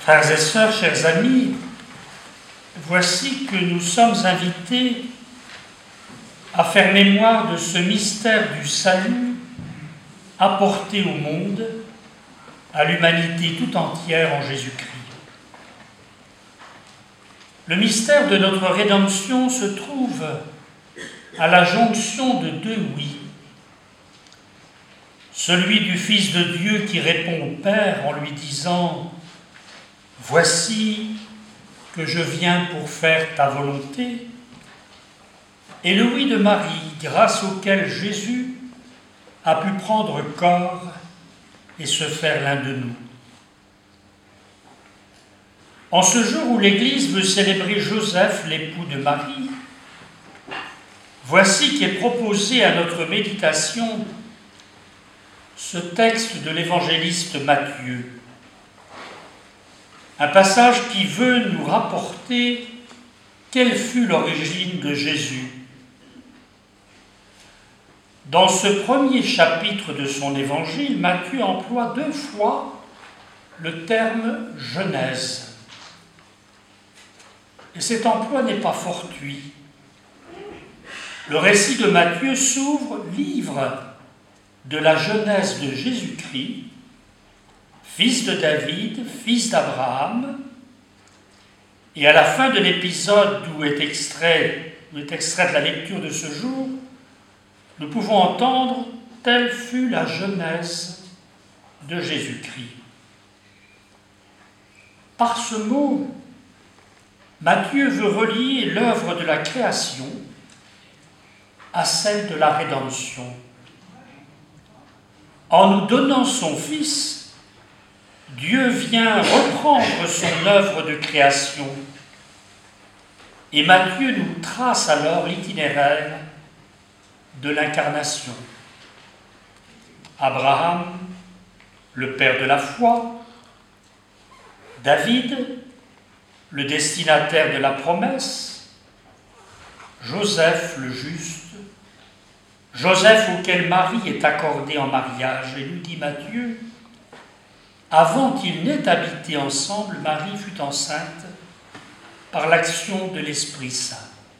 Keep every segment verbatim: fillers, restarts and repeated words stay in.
Frères et sœurs, chers amis, voici que nous sommes invités à faire mémoire de ce mystère du salut apporté au monde, à l'humanité tout entière en Jésus-Christ. Le mystère de notre rédemption se trouve à la jonction de deux oui. Celui du Fils de Dieu qui répond au Père en lui disant « Voici que je viens pour faire ta volonté » et le oui de Marie, grâce auquel Jésus a pu prendre corps et se faire l'un de nous. En ce jour où l'Église veut célébrer Joseph, l'époux de Marie, voici qu'est proposé à notre méditation ce texte de l'évangéliste Matthieu, un passage qui veut nous rapporter quelle fut l'origine de Jésus. Dans ce premier chapitre de son évangile, Matthieu emploie deux fois le terme « genèse ». Et cet emploi n'est pas fortuit. Le récit de Matthieu s'ouvre livre de la genèse de Jésus-Christ, fils de David, fils d'Abraham, et à la fin de l'épisode d'où est extrait, d'où est extraite la lecture de ce jour, nous pouvons entendre « telle fut la genèse de Jésus-Christ ». Par ce mot, Matthieu veut relier l'œuvre de la création à celle de la rédemption. En nous donnant son Fils, Dieu vient reprendre son œuvre de création. Et Matthieu nous trace alors l'itinéraire de l'incarnation. Abraham, le père de la foi, David, le destinataire de la promesse, Joseph le juste, Joseph auquel Marie est accordée en mariage. Et nous dit Matthieu, avant qu'ils n'aient habité ensemble, Marie fut enceinte par l'action de l'Esprit Saint.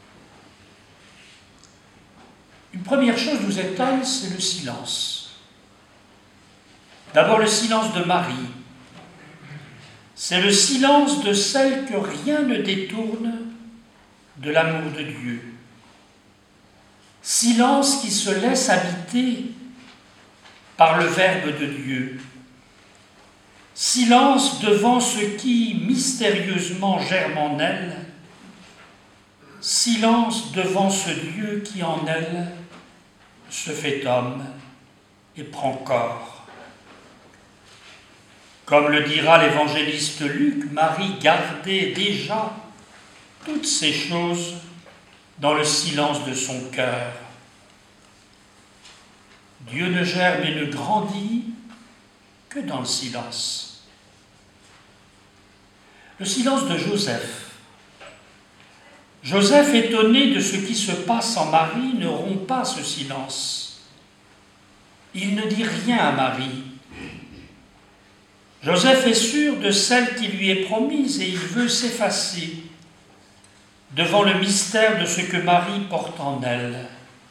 Une première chose nous étonne, c'est le silence. D'abord le silence de Marie. C'est le silence de celle que rien ne détourne de l'amour de Dieu. Silence qui se laisse habiter par le Verbe de Dieu. Silence devant ce qui mystérieusement germe en elle. Silence devant ce Dieu qui en elle se fait homme et prend corps. Comme le dira l'évangéliste Luc, Marie gardait déjà toutes ces choses dans le silence de son cœur. Dieu ne germe et ne grandit que dans le silence. Le silence de Joseph. Joseph, étonné de ce qui se passe en Marie, ne rompt pas ce silence. Il ne dit rien à Marie. Joseph est sûr de celle qui lui est promise et il veut s'effacer devant le mystère de ce que Marie porte en elle.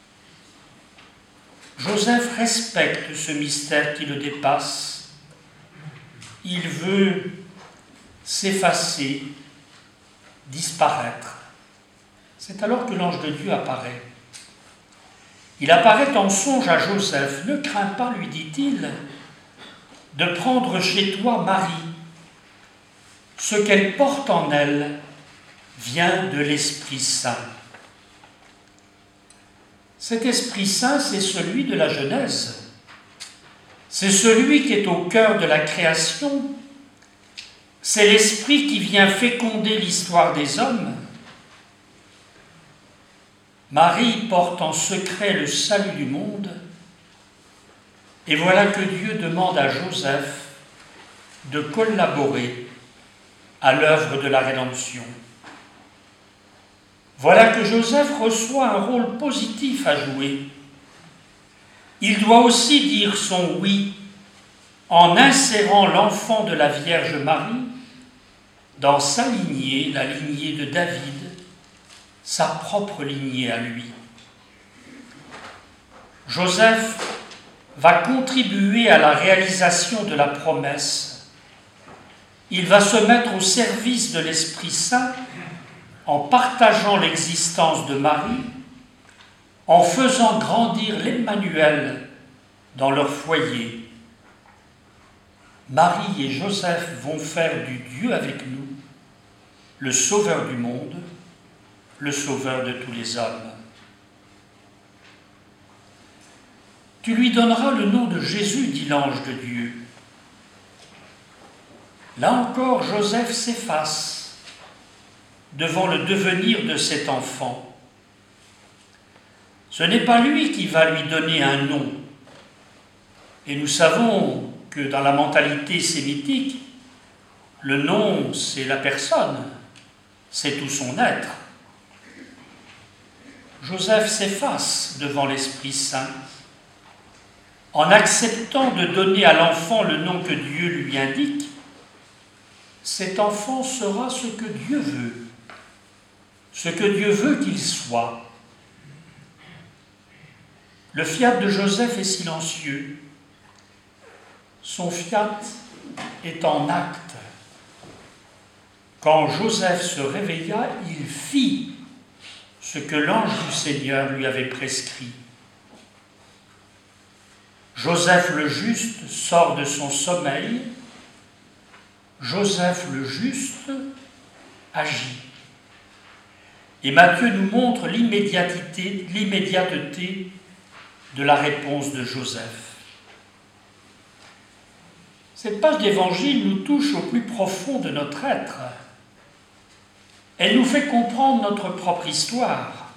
Joseph respecte ce mystère qui le dépasse. Il veut s'effacer, disparaître. C'est alors que l'ange de Dieu apparaît. Il apparaît en songe à Joseph. « Ne crains pas, lui dit-il, de prendre chez toi Marie. Ce qu'elle porte en elle vient de l'Esprit Saint. » Cet Esprit Saint, c'est celui de la Genèse. C'est celui qui est au cœur de la création. C'est l'Esprit qui vient féconder l'histoire des hommes. Marie porte en secret le salut du monde. Et voilà que Dieu demande à Joseph de collaborer à l'œuvre de la rédemption. Voilà que Joseph reçoit un rôle positif à jouer. Il doit aussi dire son oui en insérant l'enfant de la Vierge Marie dans sa lignée, la lignée de David, sa propre lignée à lui. Joseph va contribuer à la réalisation de la promesse. Il va se mettre au service de l'Esprit Saint en partageant l'existence de Marie, en faisant grandir l'Emmanuel dans leur foyer. Marie et Joseph vont faire du Dieu avec nous le Sauveur du monde, le Sauveur de tous les hommes. Tu lui donneras le nom de Jésus, dit l'ange de Dieu. Là encore, Joseph s'efface devant le devenir de cet enfant. Ce n'est pas lui qui va lui donner un nom. Et nous savons que dans la mentalité sémitique, le nom, c'est la personne, c'est tout son être. Joseph s'efface devant l'Esprit Saint en acceptant de donner à l'enfant le nom que Dieu lui indique. Cet enfant sera ce que Dieu veut, ce que Dieu veut qu'il soit. Le fiat de Joseph est silencieux. Son fiat est en acte. Quand Joseph se réveilla, il fit ce que l'ange du Seigneur lui avait prescrit. Joseph le juste sort de son sommeil. Joseph le juste agit. Et Matthieu nous montre l'immédiateté, l'immédiateté de la réponse de Joseph. Cette page d'Évangile nous touche au plus profond de notre être. Elle nous fait comprendre notre propre histoire.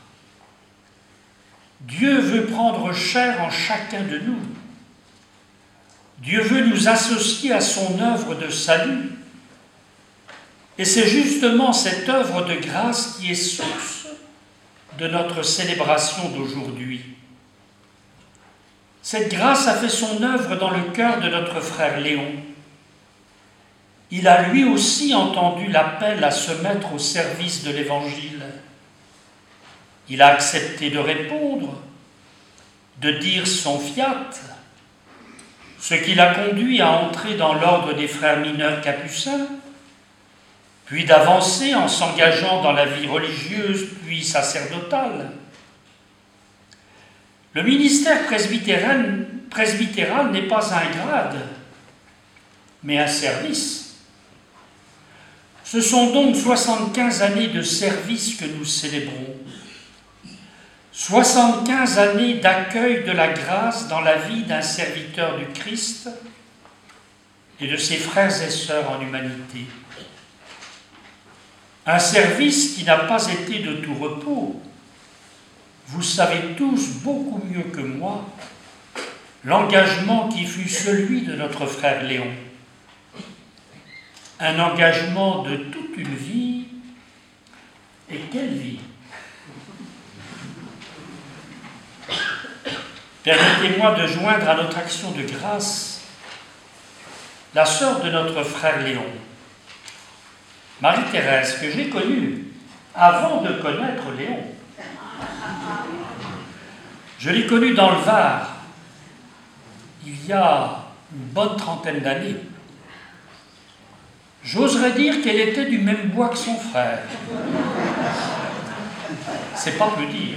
Dieu veut prendre chair en chacun de nous. Dieu veut nous associer à son œuvre de salut. Et c'est justement cette œuvre de grâce qui est source de notre célébration d'aujourd'hui. Cette grâce a fait son œuvre dans le cœur de notre frère Léon. Il a lui aussi entendu l'appel à se mettre au service de l'Évangile. Il a accepté de répondre, de dire son fiat, ce qui l'a conduit à entrer dans l'ordre des frères mineurs capucins, puis d'avancer en s'engageant dans la vie religieuse puis sacerdotale. Le ministère presbytéral, presbytéral n'est pas un grade, mais un service. Ce sont donc soixante-quinze années de service que nous célébrons. soixante-quinze années d'accueil de la grâce dans la vie d'un serviteur du Christ et de ses frères et sœurs en humanité. Un service qui n'a pas été de tout repos. Vous savez tous beaucoup mieux que moi l'engagement qui fut celui de notre frère Léon. Un engagement de toute une vie. Et quelle vie! Permettez-moi de joindre à notre action de grâce la sœur de notre frère Léon, Marie-Thérèse, que j'ai connue avant de connaître Léon. Je l'ai connue dans le Var, il y a une bonne trentaine d'années. J'oserais dire qu'elle était du même bois que son frère. C'est pas peu dire.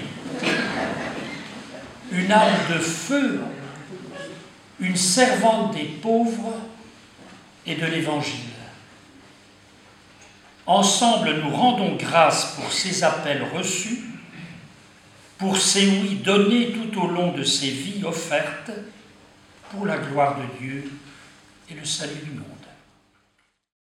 Une âme de feu, une servante des pauvres et de l'Évangile. Ensemble, nous rendons grâce pour ces appels reçus, pour ces oui donnés tout au long de ces vies offertes, pour la gloire de Dieu et le salut du monde.